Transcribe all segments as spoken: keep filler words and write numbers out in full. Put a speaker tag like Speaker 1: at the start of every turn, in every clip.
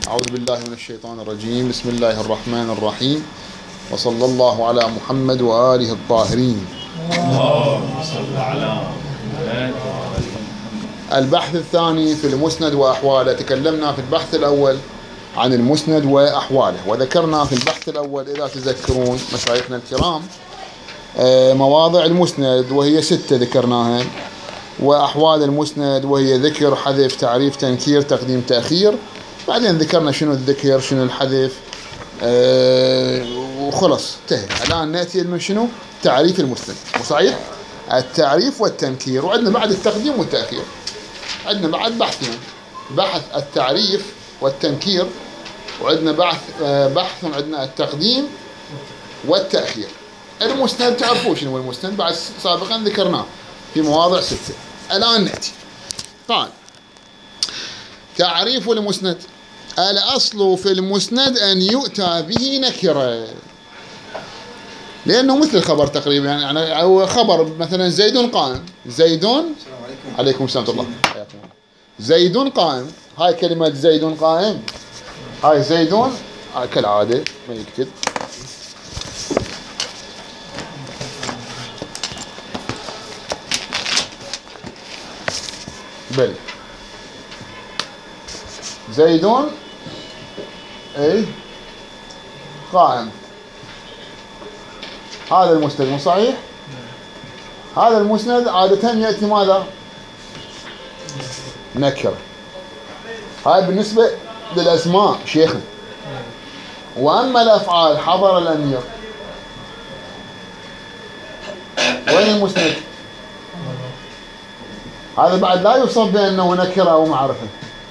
Speaker 1: أعوذ بالله من الشيطان الرجيم. بسم الله الرحمن الرحيم، وصلى الله على محمد وآله الطاهرين.
Speaker 2: اللهم صل على محمد.
Speaker 1: البحث الثاني في المسند وأحواله. تكلمنا في البحث الأول عن المسند وأحواله، وذكرنا في البحث الأول إذا تذكرون مشايخنا الكرام مواضع المسند وهي ستة ذكرناها، وأحوال المسند وهي ذكر، حذف، تعريف، تنكير، تقديم، تأخير. بعدين ذكرنا شنو الذكر، شنو الحذف، أه وخلص انتهى. الآن نأتي من شنو؟ تعريف المسند. صحيح؟ التعريف والتنكير، وعندنا بعد التقديم والتأخير. عندنا بعد بحثين، بحث التعريف والتنكير، وعندنا بحث بحث عندنا التقديم والتأخير. المسند تعرفون شنو هو المسند، بعد سابقا ذكرناه في مواضع ستة. الآن نأتي. قال تعريف المسند: الأصل في المسند أن يؤتى به نكرة، لأنه مثل الخبر تقريبا، يعني أو خبر مثلا زيد قائم. زيد عليكم السلام ورحمة الله. زيد قائم، هاي كلمة زيد قائم، هاي زيد كالعادة ما يكتب. بل زيدون اي قائم، هذا المسند مو صحيح؟ هذا المسند عادة يأتي ماذا؟ نكرة. هاي بالنسبة للأسماء شيخنا. وأما الأفعال: حضر الأمير. وين المسند؟ هذا بعد لا يوصف بأنه نكرة أو معرفة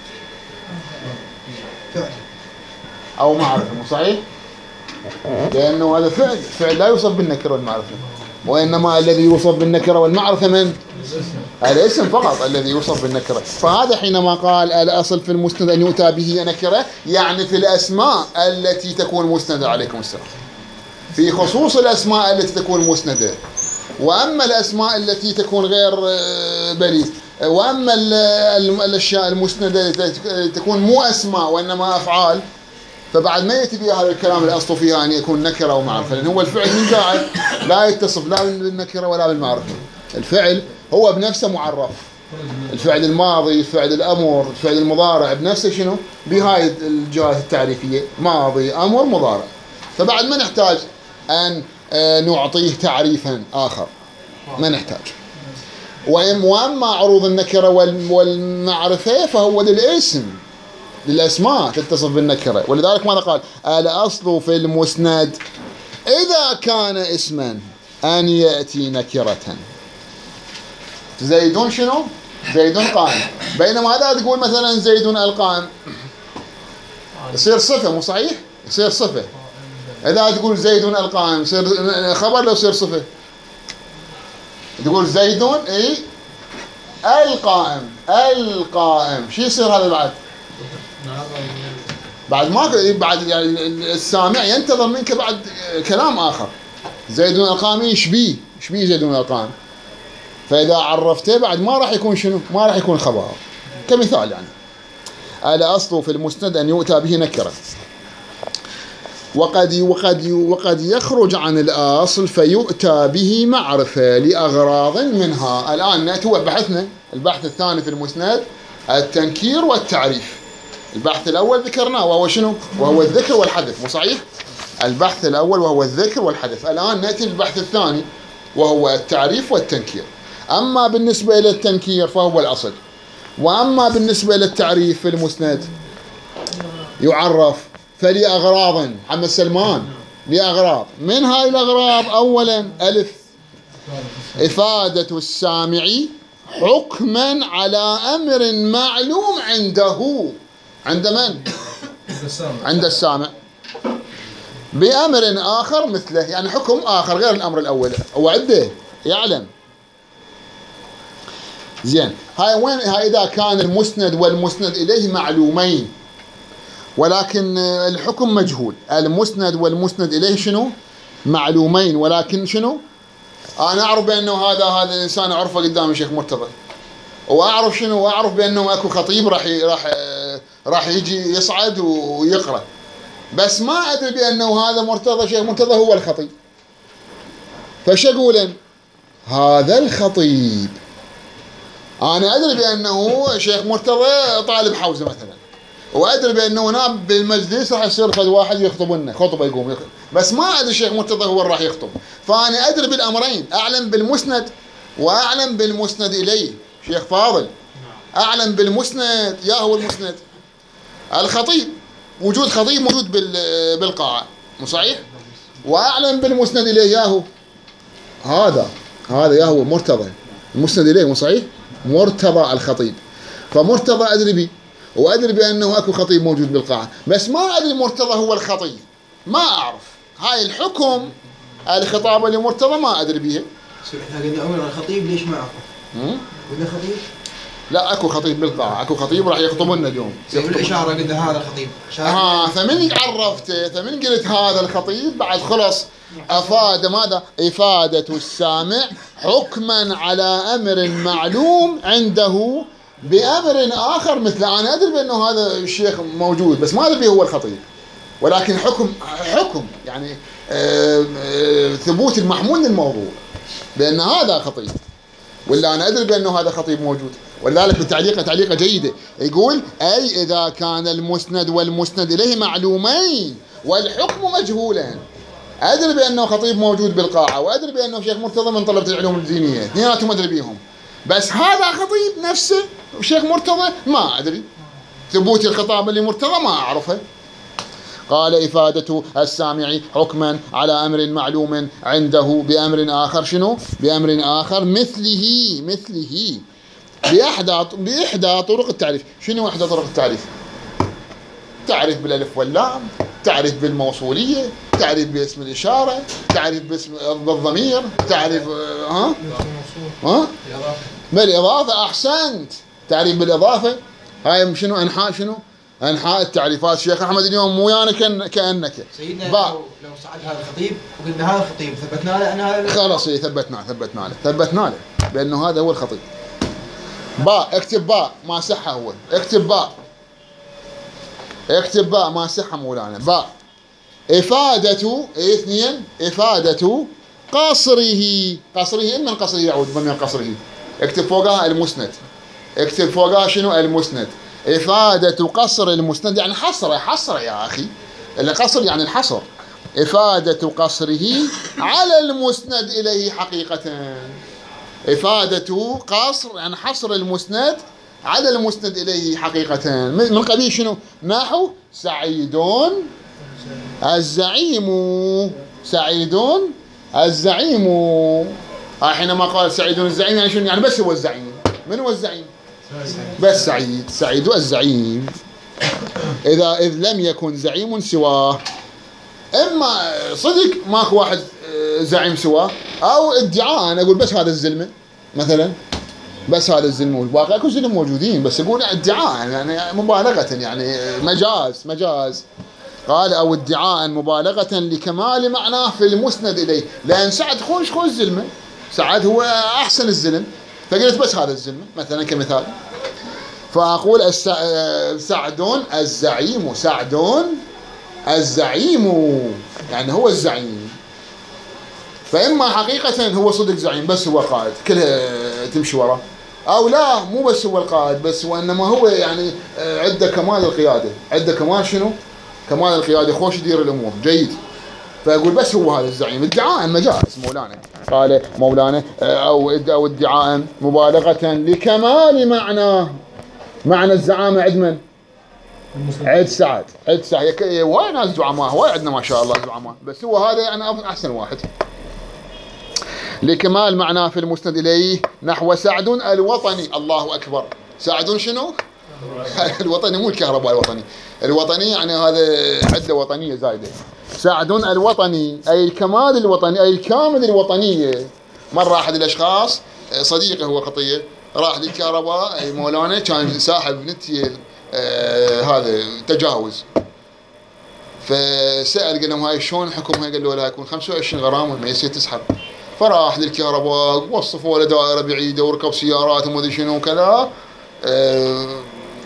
Speaker 1: أو معرفة، مو صحيح؟ لأنه هذا فعل، فعل لا يوصف بالنكرة والمعرفة، وإنما الذي يوصف بالنكرة والمعرفة من؟ الاسم فقط الذي يوصف بالنكرة. فهذا حينما قال الأصل في المسند أن يؤتى به نكرة، يعني في الأسماء التي تكون مسندة. عليكم السلام. في خصوص الأسماء التي تكون مسندة. وأما الأسماء التي تكون غير بلي، وأما الأشياء المسندة تكون مو أسماء وإنما أفعال، فبعد ما يأتي بها هذا الكلام الأصل فيها أن يكون نكرة ومعرفة، لأن هو الفعل من قاعد لا يتصف لا بالنكرة ولا بالمعرفة. الفعل هو بنفسه معرف، الفعل الماضي، الفعل الأمر، الفعل المضارع بنفسه شنو؟ بهاي الجهات التعريفية: ماضي، أمر، مضارع. فبعد ما نحتاج أن نعطيه تعريفا آخر، ما نحتاج. وأما عروض النكرة والمعرفة فهو للاسم، للأسماء تتصف بالنكرة. ولذلك ماذا قال؟ الأصل في المسند إذا كان اسما أن يأتي نكرة. زيدون شنو؟ زيدون قائم. بينما هذا تقول مثلا زيدون القائم، يصير صفة، مو صحيح؟ يصير صفة. إذا تقول زيدون القائم يصير خبر لو يصير صفة. تقول زيدون اي القائم، القائم شو يصير هذا بعد؟ بعد ما بعد يعني السامع ينتظر منك بعد كلام آخر. زيدون القائم يشبيه يشبيه زيدون القائم، فإذا عرفته بعد ما راح يكون شنو؟ ما راح يكون خبر. كمثال يعني: الأصل في المسند أن يؤتى به نكرة، وقد وقد وقد يخرج عن الأصل فيؤتى به معرفة لأغراض منها. الآن نأتي بحثنا البحث الثاني في المسند: التنكير والتعريف. البحث الأول ذكرناه وهو شنو؟ وهو الذكر والحذف، مو صحيح؟ البحث الأول وهو الذكر والحذف. الآن نأتي للبحث الثاني وهو التعريف والتنكير. أما بالنسبة إلى التنكير فهو الأصل، وأما بالنسبة للتعريف في المسند يعرف فلأغراض. محمد سلمان: لأغراض. من هاي الأغراض: أولا ألف، إفادة السامع حكما على أمر معلوم عنده. عند من؟ عند السامع. بأمر آخر مثله، يعني حكم آخر غير الأمر الأول، هو عنده يعلم. زين، هاي وين؟ هاي إذا كان المسند والمسند إليه معلومين ولكن الحكم مجهول. المسند والمسند إليه شنو؟ معلومين، ولكن شنو؟ أنا أعرف بأنه هذا هذا الإنسان أعرفه قدام الشيخ مرتضى، وأعرف شنو؟ وأعرف بأنه أكو خطيب راح راح راح يجي يصعد ويقرأ، بس ما أدري بأنه هذا مرتضى شيخ مرتضى هو الخطيب. فش أقول؟ هذا الخطيب أنا أدري بأنه شيخ مرتضى طالب حوزة مثلا، وأدري بأنه ناب بالمجلس راح يصير فد واحد يخطب لنا خطبة يقوم يخطب. بس ما أدري شيخ مرتضى هو اللي راح يخطب. فأنا أدري بالأمرين، أعلم بالمسند وأعلم بالمسند إليه. شيخ فاضل، أعلم بالمسند، يا هو المسند الخطيب، وجود خطيب موجود بالقاعة، مو صحيح؟ وأعلم بالمسند إليه يا هو هذا هذا يا هو مرتضى، المسند إليه، مو صحيح؟ مرتضى الخطيب. فمرتضى أدري به، وأدري بأنه أكو خطيب موجود بالقاعة، بس ما أدري مرتضى هو الخطيب، ما أعرف. هاي الحكم الخطابة لمرتضى ما أدري بيها.
Speaker 3: احنا قلنا أول الخطيب ليش ما أعرفه؟ قلنا خطيب؟
Speaker 1: لا أكو خطيب بالقاعة، أكو خطيب راح يخطب لنا اليوم.
Speaker 3: الإشارة قلنا هذا الخطيب.
Speaker 1: ها فمن عرفته، فمن قلت هذا الخطيب بعد خلص أفاد ماذا؟ إفادة السامع حكما على أمر معلوم عنده بأمر آخر مثله. أنا أدري بأنه هذا الشيخ موجود، بس ما أدري هو الخطيب، ولكن حكم حكم يعني آه آه ثبوت المحمول للموضوع بأن هذا خطيب، ولا أنا أدري بأنه هذا خطيب موجود. ولذلك بالتعليقة تعليقة جيدة يقول: أي إذا كان المسند والمسند إليه معلومين والحكم مجهولين. أدري بأنه خطيب موجود بالقاعة، وأدري بأنه شيخ مرتضى من طلبة العلوم الدينية، اثنيناتهم أدري بيهم، بس هذا خطيب نفسه شيخ مرتضى ما أدري. ثبوت الخطاب اللي مرتضى ما أعرفه. قال: إفادة السامع حكما على أمر معلوم عنده بأمر آخر. شنو؟ بأمر آخر مثله مثله بإحدى بإحدى طرق التعريف. شنو إحدى طرق التعريف؟ تعريف بالألف واللام، تعريف بالموصولية، تعريف باسم الإشارة، تعريف باسم بالضمير، تعريف ها ها بالإضافة. أحسنت، تعريف بالإضافة. هاي شنو؟ أنحاء شنو؟ أنحاء التعريفات. شيخ أحمد اليوم مو يعني كأن كأنك
Speaker 3: سيدنا لو, لو صعد هذا الخطيب وقلنا هذا الخطيب ثبتنا له أن هذا
Speaker 1: خلاص ثبتنا ثبتنا له ثبتنا له بأنه هذا هو الخطيب. باء، اكتب باء ما صحة، هو اكتب باء، اكتب باء ما صحة مولانا. باء إفادة اثنين إفادة قصره. قصره من قصره يعود من قصره. اكتب فوقها المسند، اكتب فوقها شنو؟ المسند. إفادة قصر المسند يعني حصره، حصره يا أخي، اللي قصر يعني الحصر. إفادة قصره على المسند إليه حقيقة. إفادة قصر يعني حصر المسند على المسند إليه حقيقة. من قبيل شنو؟ نحو سعيدون الزعيم، سعيدون الزعيم. حينما قال سعيدون الزعيم يعني شنو؟ يعني بس هو الزعيم. من هو الزعيم؟ بس سعيد، سعيد الزعيم. إذا إذ لم يكن زعيم سواه، إما صدق ماكو واحد زعيم سواه، أو ادعاء أنا أقول بس هذا الزلمة مثلا، بس هذا الزلمة، والباقي أكو زلم موجودين، بس أقول ادعاء يعني مبالغة، يعني مجاز مجاز. قال: أو ادعاء مبالغة لكمال معناه في المسند إليه، لأن سعد خوش خوش زلمة، سعد هو أحسن الزلم، فقلت بس هذا الزلمة مثلا كمثال. فأقول السع... سعدون الزعيم، سعدون الزعيم يعني هو الزعيم. فإما حقيقة هو صدق زعيم بس هو قائد كلها تمشي وراه، أو لا مو بس هو القائد بس، وإنما هو يعني عنده كمال القيادة، عنده كمال شنو؟ كمال القيادة، خوش يدير الأمور جيد. فأقول بس هو هذا الزعيم. ادعاء مجاز مولانا. قال مولانا: أو أو ادعاء مبالغة لكمال معناه. معنى الزعامة عند من؟ عند سعد، عند سعد. وايد ناس زعماء، وايد عندنا ما شاء الله زعماء، بس هو هذا يعني أحسن واحد. لكمال معناه في المسند إليه نحو سعد الوطني. الله أكبر. سعد شنو؟ الوطني، مو الكهرباء الوطني، الوطني يعني هذا عدة وطنية زايدة. سعد الوطني أي الكمال الوطني، أي الكامل الوطنية. مرة أحد الأشخاص صديقه هو خطية راح للكهرباء أي مولانا، كان ساحب نتي آه هذا تجاوز، فسأل قال لهم هاي شلون حكمها؟ قال له لا يكون خمسة وعشرين غرامة ما يصير تسحب. فراح للكهرباء، وصفوا له دائرة بعيدة وركب سيارات وما ادري شنو وكذا. آه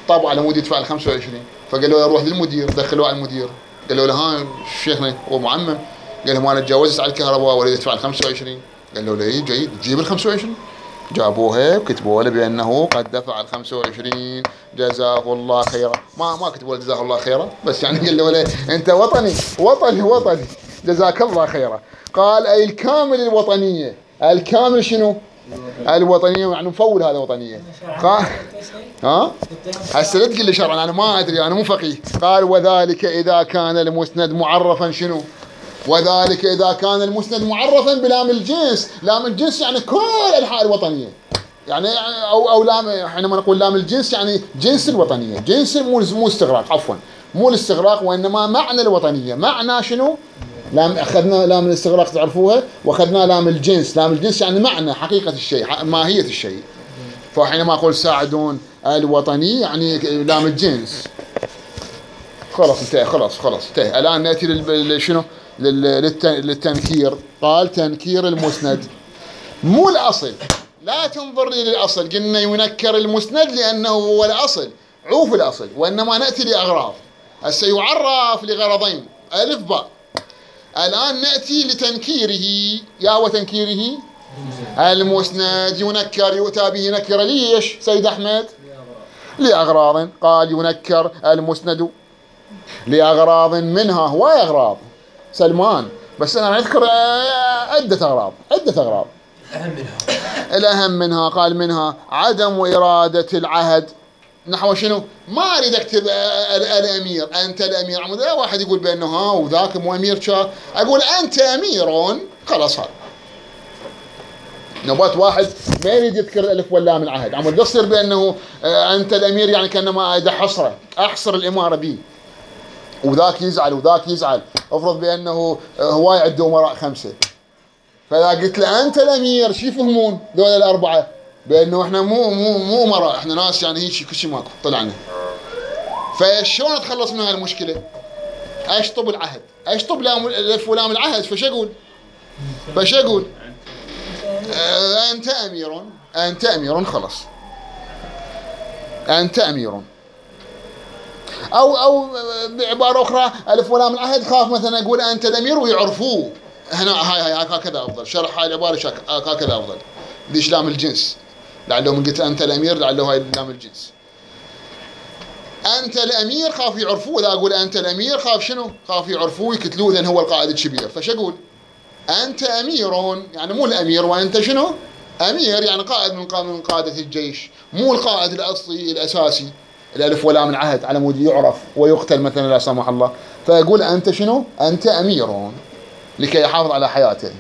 Speaker 1: طابع على مود يدفع ال خمسة وعشرين، فقال له روح للمدير، دخلوه على المدير، قال له ها شيخنا هو معمم، قال له انا تجاوزت على الكهرباء ولا يدفع ال خمسة وعشرين، قال له ليه جيد جيب ال خمسة وعشرين، جابوها وكتبوا له بانه قد دفع ال خمسة وعشرين جزاه الله خيرا، ما ما كتبوا له جزاه الله خيرا، بس يعني قال له انت وطني وطني وطني جزاك الله خيرا. قال اي الكامل الوطنيه، الكامل شنو؟ الوطنيه، يعني مفول هذا وطنيه. قال ها هسه لا تقول لي شرعا انا ما ادري انا مو فقيه. قال وذلك اذا كان المسند معرفا شنو؟ وذلك اذا كان المسند معرفا بلام الجنس، لام الجنس يعني كل انحاء الوطنيه، يعني او او لام حينما نقول لام الجنس يعني جنس الوطنيه، جنس مو مو استغراق، عفوا مو الاستغراق وانما معنى الوطنيه، معنى شنو؟ لام اخذنا لام الاستغراق تعرفوها، واخذنا لام الجنس، لام الجنس يعني معنى حقيقه الشيء ماهيه الشيء. فحينما اقول ساعدون الوطني يعني لام الجنس. خلاص انتهى، خلاص خلاص انتهى. الان ناتي لل شنو؟ للتنكير. قال تنكير المسند مو الاصل، لا تنظر لي للاصل، قلنا ينكر المسند لانه هو الاصل، عوف الاصل، وانما ناتي لاغراض. هسه يعرف لغرضين الف باء. الان ناتي لتنكيره. يا وتنكيره المسند ينكر، يؤتى به نكره ليش سيد احمد؟ لاغراض. قال ينكر المسند لاغراض منها، هواي اغراض سلمان، بس انا اذكر عده اغراض، عده اغراض.
Speaker 3: الأهم منها
Speaker 1: الأهم منها قال منها عدم إرادة العهد. نحو شنو؟ ما أريد أكتب الأمير، أنت الأمير، عمود لا واحد يقول بأنه ها وذاك مو أمير شا، أقول أنت أمير، خلاص هذا. نبات واحد ما يريد يذكر الألف واللام العهد، عمود لا تصير بأنه أنت الأمير يعني كأنما أدى حصره، أحصر الإمارة بي، وذاك يزعل وذاك يزعل. افرض بأنه هواي عنده أمراء خمسة، فإذا قلت له أنت الأمير شو يفهمون ذول الأربعة؟ بأنه إحنا مو مو مو أمراء، إحنا ناس يعني هيك كل شيء ماكو طلعنا. فشلون أتخلص من هاي المشكلة؟ أشطب العهد، أشطب لام الألف ولام العهد. فش أقول؟ فش أقول؟ آه أنت أمير، أنت أمير، خلاص أنت أمير. أو أو بعبارة أخرى ألف ولام العهد خاف مثلا أقول أنت الأمير ويعرفوه، هنا هاي هاي هكذا افضل، شرح هاي العباره هكذا افضل. ليش لام الجنس؟ لعله من قلت انت الامير لعله هاي لام الجنس. انت الامير خاف يعرفوه، اذا اقول انت الامير خاف شنو؟ خاف يعرفوه يقتلوه لان هو القائد الكبير. فش اقول؟ انت امير، يعني مو الامير، وانت شنو؟ امير يعني قائد من من قاده الجيش، مو القائد الاصلي الاساسي. الالف ولام العهد على مود يعرف ويقتل مثلا لا سمح الله. فاقول انت شنو؟ انت امير لكي يحافظ على حياته.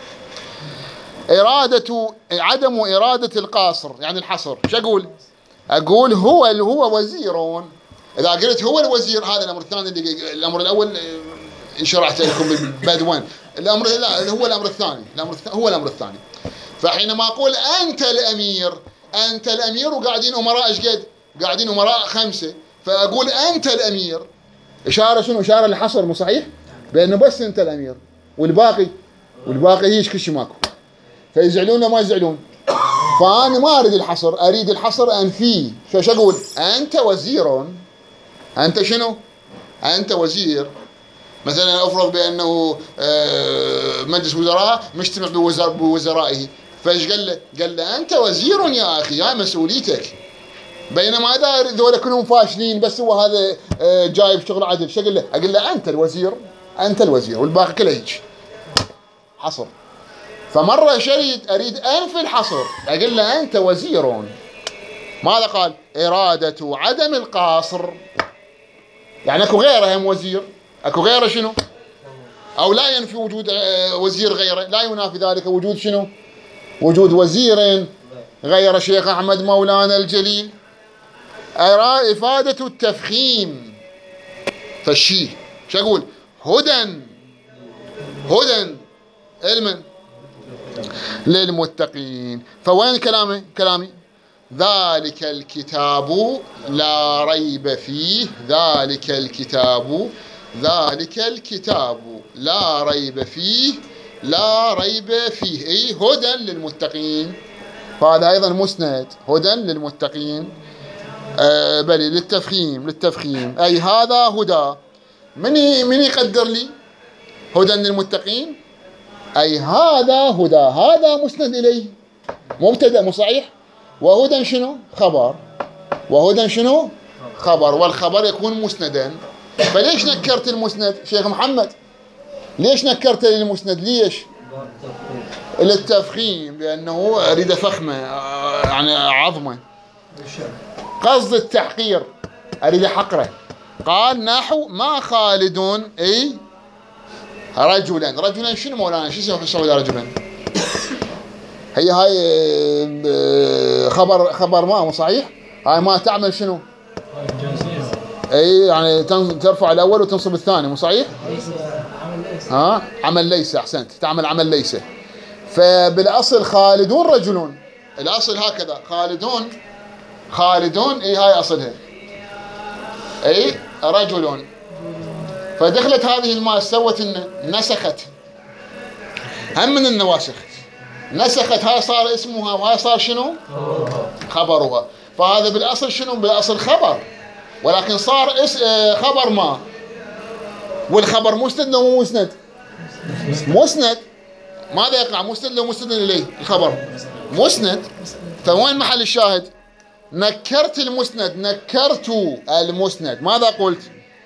Speaker 1: إرادة عدم إرادة القاصر يعني الحصر. شو أقول؟ أقول هو هو وزير. إذا قلت هو الوزير هذا الأمر الثاني اللي الأمر الأول شرحت لكم بالبدوان. الأمر لا هو الأمر الثاني، الأمر الثاني هو الأمر الثاني. فحينما أقول أنت الأمير، أنت الأمير وقاعدين أمراء إيش قد؟ قاعدين أمراء خمسة، فأقول أنت الأمير. إشارة شنو؟ إشارة للحصر، مو صحيح؟ بأنه بس أنت الأمير والباقي والباقي هيش كل شيء ماكو. فيزعلون ما يزعلون. فأنا ما أريد الحصر، أريد الحصر أنفيه. فش أقول؟ أنت وزير. أنت شنو؟ أنت وزير. مثلا أفرض بأنه مجلس وزراء مجتمع بوزرائه، فإيش قال له؟ قال له أنت وزير يا أخي، هاي مسؤوليتك. بينما هذا ذولا كلهم فاشلين، بس هو هذا جايب شغل عدل. شو أقول له؟ أقول له أنت الوزير، أنت الوزير، والباقي كله هيك حصر. فمرة شريد أريد أنفي الحصر، أقول له أنت وزير. ماذا قال؟ إرادة عدم القاصر، يعني أكو غيره هم وزير، أكو غيره شنو؟ أو لا ينفي وجود وزير غيره، لا ينافي ذلك وجود شنو؟ وجود وزير غير شيخ أحمد مولانا الجليل. أرى إفادة التفخيم. فالشي شو أقول؟ هدى هدى علما للمتقين. فوين كلامي؟ كلامي ذلك الكتاب لا ريب فيه، ذلك الكتاب، ذلك الكتاب لا ريب فيه، لا ريب فيه، اي هدى للمتقين. فهذا ايضا مسند، هدى للمتقين. آه بلي للتفخيم للتفخيم. أي هذا هدى، من من يقدر لي هدى للمتقين؟ أي هذا هدى، هذا مسند إليه مبتدأ مو صحيح؟ وهدى شنو؟ خبر. وهدى شنو؟ خبر، والخبر يكون مسندا. فليش نكرت المسند شيخ محمد؟ ليش نكرت المسند؟ ليش؟ للتفخيم، لأنه أريد فخمة يعني عظمة، قصد التحقير، أريد حقره. قال نحو ما خالد أي رجلا. رجلا شنو مولانا؟ شو يسوي رجلا؟ هي هاي خبر خبر ما مو صحيح؟ هاي ما تعمل شنو؟ اي يعني ترفع الاول وتنصب الثاني مو صحيح؟ ها عمل ليس، احسنت، تعمل عمل ليس. فبالاصل خالدون رجلون، الاصل هكذا خالدون خالدون اي هاي اصلها اي رجلون. فدخلت هذه الماء سوت نسخت هم من النواسخ، نسخت هاي صار اسمها وهاي صار شنو؟ خبرها. فهذا بالاصل شنو؟ بالاصل خبر، ولكن صار اس خبر ما. والخبر مسند لو مو مسند؟ مسند. ماذا يقع؟ مسند لو مسند اليه؟ الخبر مسند. فوين محل الشاهد؟ نكرت المسند، نكرت المسند. ماذا قلت؟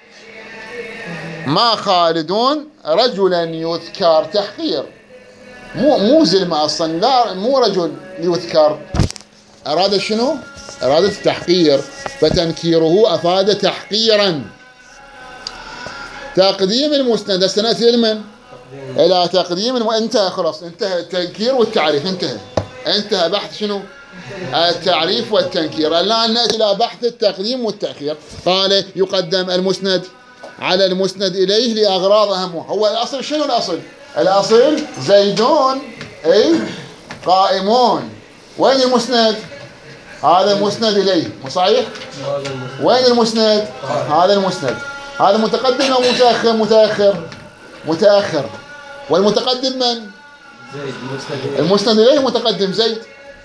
Speaker 1: ما خالدون رجلا يذكر، تحقير، مو مو زلمه اصلا، لا مو رجل يذكر. اراد شنو؟ اراد التحقير، فتنكيره افاد تحقيرا. تقديم المسند سناتي لمن؟ الى تقديم الم... انتهى خلاص، انتهى التنكير والتعريف، انتهى انتهى بحث شنو؟ التعريف والتنكير. الان ناتي الى بحث التقديم والتاخير. قال يقدم المسند على المسند اليه لاغراض اهمها. هو الاصل شنو؟ الاصل الاصل زيدون اي قائمون. وين المسند؟ هذا المسند اليه مو صحيح؟ وين المسند؟ هذا المسند. هذا متقدم او متاخر؟ متاخر متاخر. والمتقدم من؟ زيد. المسند اليه متقدم زيد.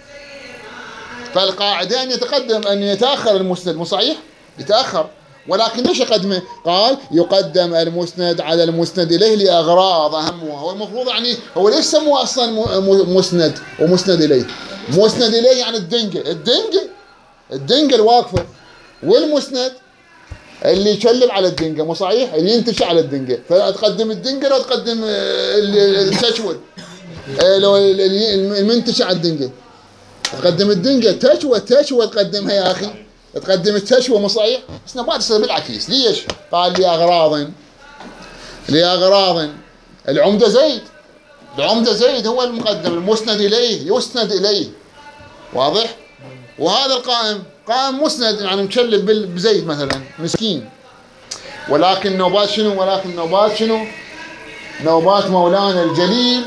Speaker 1: فالقاعده ان يتقدم ان يتاخر المسند مو صحيح؟ يتاخر. ولكن ليش يقدمه؟ قال يقدم المسند على المسند اليه لاغراض اهمها. هو المفروض يعني هو ليش سموه اصلا مسند ومسند اليه؟ مسند اليه يعني الدنقه، الدنقه الدنقه الواقفه، والمسند اللي يشلل على الدنقه مو صحيح؟ اللي ينتشى على الدنقه. فتقدم الدنقه لو تقدم التشود، لو المنتشى على الدنقه تقدم الدنقه. تشوى تشوى تقدمها يا اخي، تقدم التشوى مو صحيح؟ بس ما تصير بالعكس. ليش؟ قال لأغراض لأغراض. العمدة زيد، العمدة زيد هو المقدم، المسند إليه يسند إليه، واضح؟ وهذا القائم قائم مسند يعني مشلب بزيد مثلا مسكين. ولكن نوبات شنو؟ ولكن نوبات شنو؟ نوبات مولانا الجليل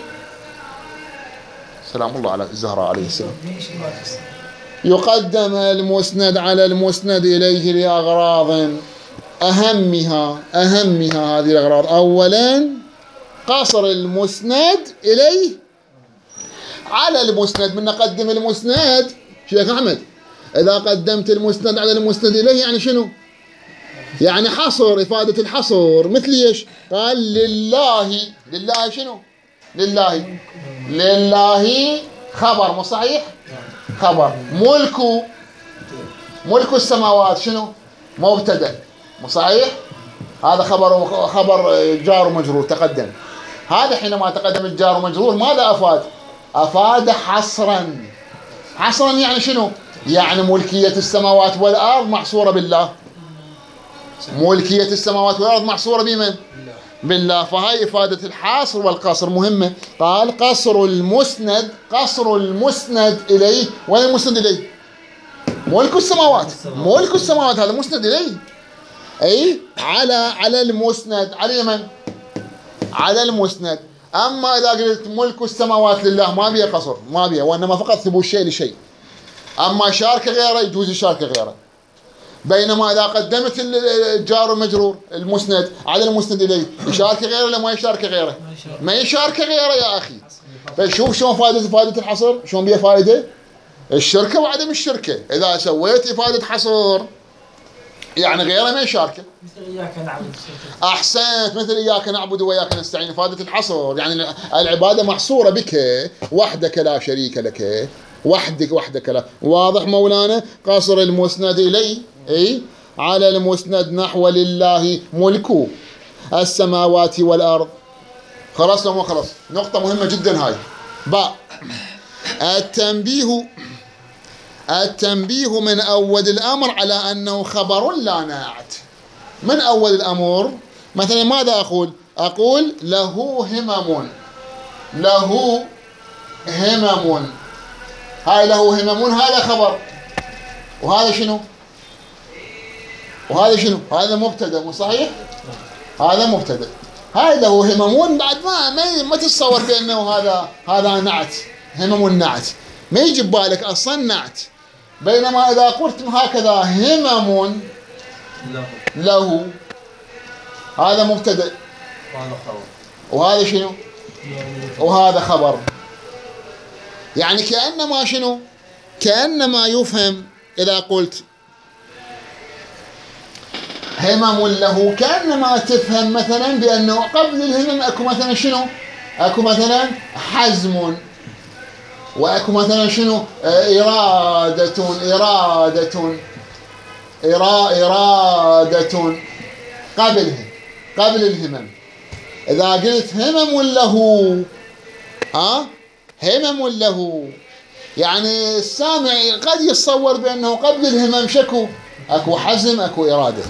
Speaker 1: سلام الله على الزهراء عليه السلام. يقدم المسند على المسند إليه لأغراض أهمها أهمها هذه الأغراض. أولا قصر المسند إليه على المسند. من نقدم المسند شيخ أحمد، إذا قدمت المسند على المسند إليه يعني شنو؟ يعني حصر، إفادة الحصر. مثل إيش؟ قال لله. لله شنو؟ لله لله خبر مو صحيح؟ خبر. ملك ملك السماوات شنو؟ مبتدأ مو صحيح؟ هذا خبر خبر جار ومجرور تقدم. هذا حينما تقدم الجار ومجرور ماذا أفاد؟ أفاد حصرا. حصرا يعني شنو؟ يعني ملكية السماوات والأرض محصورة بالله. ملكية السماوات والأرض محصورة بمن؟ بالله. فهاي إفادة الحاصر والقصر مهمة. قال قصر المسند، قصر المسند إليه. وين المسند إليه؟ ملك السماوات، ملك السماوات هذا مسند إليه. أي على على المسند، على من؟ على المسند. أما إذا قلت ملك السماوات لله ما بيه قصر، ما بيه، وإنما فقط ثبوت شيء لشيء. أما شارك غيره يجوز يشارك غيره. بينما إذا قدمت الجار والمجرور المسند على المسند إليه يشارك غيره ولا ما يشارك غيره؟ ما يشارك غيره يا أخي. فشوف شلون فائدة فائدة الحصر، شلون بيه فائدة؟ الشركة وعدم الشركة. إذا سويت إفادة حصر يعني غيره ما يشاركه.
Speaker 4: مثل إياك نعبد.
Speaker 1: أحسنت، مثل إياك نعبد وإياك نستعين، إفادة الحصر يعني العبادة محصورة بك وحدك لا شريك لك، وحدك وحدك لا. واضح مولانا؟ قصر المسند إلي أي على المسند نحو لله ملك السماوات والأرض. خلاص لو ما خلاص. نقطة مهمة جدا هاي. باء التنبيه التنبيه من أول الأمر على أنه خبر لا ناعت. من أول الأمر مثلا ماذا أقول؟ أقول له همم، له همم، هاي له همم هذا خبر، وهذا شنو؟ وهذا شنو؟ هذا مبتدأ مو صحيح؟ هذا مبتدأ. هاي له همم بعد ما ما, ما تتصور بأنه هذا هذا نعت، همم نعت ما يجي ببالك أصلا نعت. بينما إذا قلت هكذا همم له هذا مبتدأ وهذا شنو؟ وهذا خبر. يعني كأنما شنو؟ كأنما يفهم إذا قلت همم له، كأنما تفهم مثلا بأنه قبل الهمم أكو مثلا شنو؟ أكو مثلا حزم، وأكو مثلا شنو؟ إرادة إرادة إرا إرادة قبلها، قبل الهمم. إذا قلت همم له ها همم له يعني السامع قد يتصور بأنه قبل الهمم شكو أكو حزم أكو إرادة،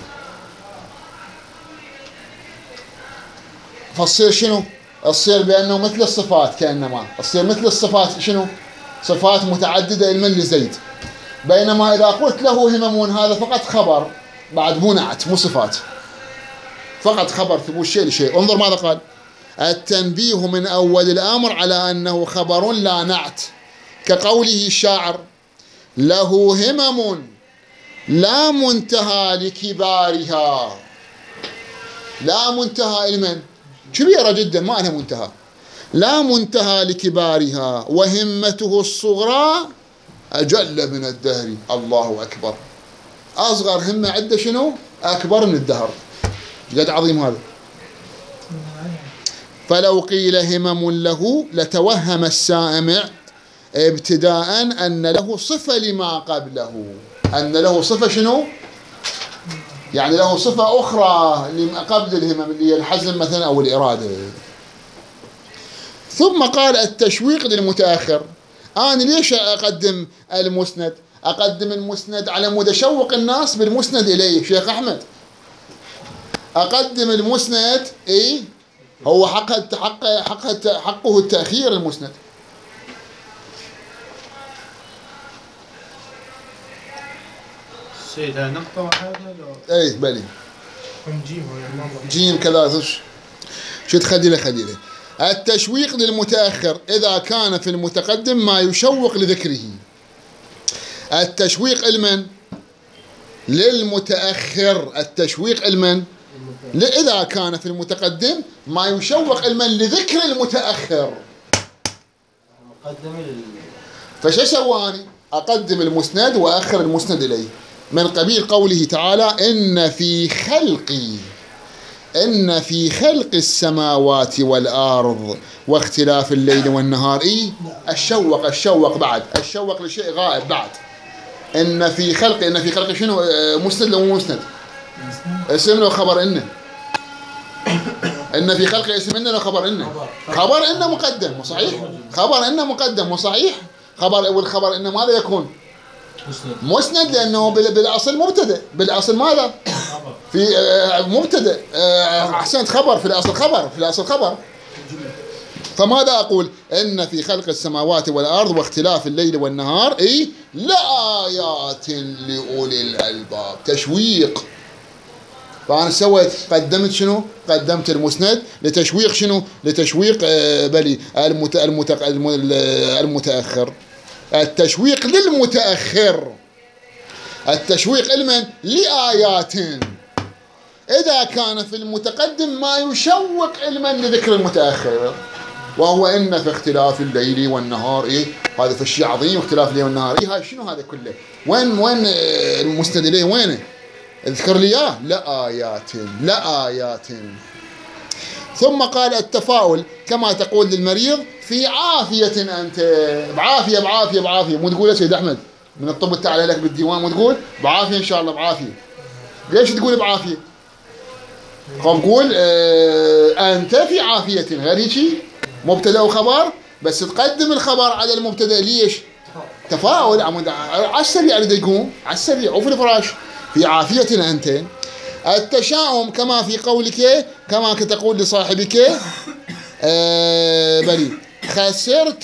Speaker 1: فتصير شنو؟ تصير بأنه مثل الصفات، كأنما تصير مثل الصفات شنو؟ صفات متعددة المن لزيد. بينما إذا قلت له همم هذا فقط خبر بعد مو نعت مو صفات، فقط خبر ثبوت شيء لشيء. انظر ماذا قال: التنبيه من أول الأمر على أنه خبر لا نعت، كقوله الشاعر: له همم لا منتهى لكبارها. لا منتهى لمن؟ كبيرة جدا ما لها منتهى. لا منتهى لكبارها وهمته الصغرى أجل من الدهر. الله أكبر. أصغر همة عنده شنو؟ أكبر من الدهر. قد عظيم هذا. فلو قيل همم له لتوهم السامع ابتداء أن له صفة لما قبله. أن له صفة شنو؟ يعني له صفة أخرى قبل الهمم اللي هي الحزم مثلا أو الإرادة. ثم قال: التشويق للمتأخر. أنا ليش أقدم المسند؟ أقدم المسند على مود أشوق الناس بالمسند إليه. شيخ أحمد، أقدم المسند إيه هو حق حق حق حقه التأخير المسند.
Speaker 5: سيد نقطة واحدة لو
Speaker 1: إيه بلي
Speaker 4: جيم
Speaker 1: جيم كذا شو تخلي له خلي له. التشويق للمتأخر إذا كان في المتقدم ما يشوق لذكره. التشويق لمن؟ للمتأخر. التشويق لمن؟ إذا كان في المتقدم ما يشوق لمن؟ لذكر المتأخر. فشو سواني؟ أقدم المسند وأخر المسند إليه، من قبيل قوله تعالى: إن في خلقي إن في خلق السماوات والأرض واختلاف الليل والنهار. إيه الشوق الشوق بعد الشوق لشيء غائب بعد. إن في خلق إن في خلق شنو؟ مسند لو مو مسند؟ اسم له خبر إنه. إن في خلق اسم إنه خبر إنه. خبر إنه مقدم مو صحيح؟ خبر إنه مقدم مو صحيح؟ خبر والخبر إنه ماذا يكون؟ مسند، لأنه بالأصل مبتدأ. بالأصل ماذا؟ في مبتدأ. أحسنت، خبر في الأصل خبر في الأصل خبر. فماذا أقول؟ إن في خلق السماوات والأرض واختلاف الليل والنهار إيه لآيات لأولي الألباب. تشويق. فأنا سويت قدمت شنو؟ قدمت المسند لتشويق شنو؟ لتشويق بلي المت المت المتأخر. التشويق للمتأخر. التشويق لمن؟ لآيات. إذا كان في المتقدم ما يشوق لمن؟ لذكر المتأخر، وهو إن في اختلاف الليل والنهار إيه هذا فشي عظيم واختلاف الليل والنهار. إيه هاي شنو هذا كله؟ وين وين المسند إليه وينه؟ اذكر لي إياه. لا آيات لا آيات. ثم قال التفاؤل كما تقول للمريض في عافية أنت، بعافية بعافية بعافية. مو تقول يا سيد أحمد من الطب التعالى لك بالديوان، مو تقول بعافية إن شاء الله بعافية. ليش تقول بعافية؟ قام قول آه أنت في عافية، غير هيك مبتدأ وخبر، بس تقدم الخبر على المبتدأ. ليش؟ تفاؤل عمود على السريع اللي يقوم على السريع وفي الفراش في عافية أنت. التشاؤم كما في قولك كما تقول لصاحبك آه بلي خسرت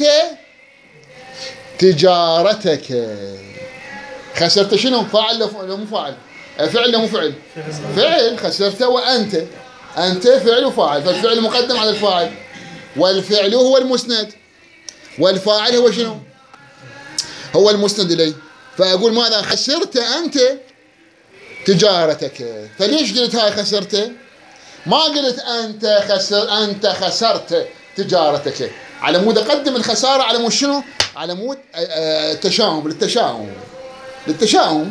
Speaker 1: تجارتك. خسرت شنو؟ فاعل لو مو فاعل؟ فعل لو مو فعل؟ فعل. خسرت وأنت، أنت فعل وفاعل، فالفعل مقدم على الفاعل، والفعل هو المسند، والفاعل هو شنو؟ هو المسند إليه. فأقول ماذا؟ خسرت أنت تجارتك. فليش قلت هاي خسرت؟ ما قلت أنت خسر أنت خسرت تجارتك، على مود أقدم الخسارة على مود شنو؟ على مود التشاؤم، للتشاؤم للتشاؤم.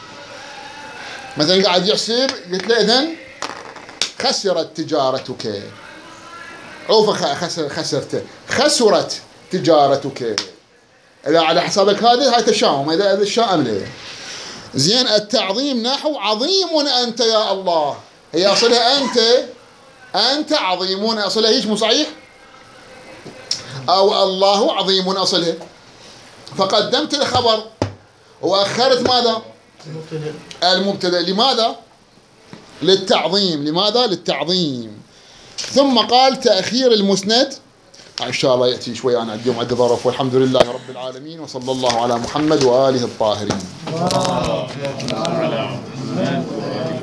Speaker 1: مثلا قاعد يحسب، قلت له إذن خسرت تجارتك، عوف خسر خسرت خسرت تجارتك. إذا على حسابك هذا هاي تشاؤم، إذا هذا الشاؤم ليه. زين. التعظيم نحو عظيم أنت يا الله، هي أصلها أنت أنت عظيمون، أصلها هيك مو صحيح؟ أو الله عظيم أصلها، فقدمت الخبر وأخرت ماذا؟ المبتدأ. لماذا؟ للتعظيم. لماذا؟ للتعظيم. ثم قال تأخير المسند إن شاء الله يأتي شوي عن اليوم عد ظرف. والحمد لله رب العالمين، وصلى الله على محمد وآله الطاهرين.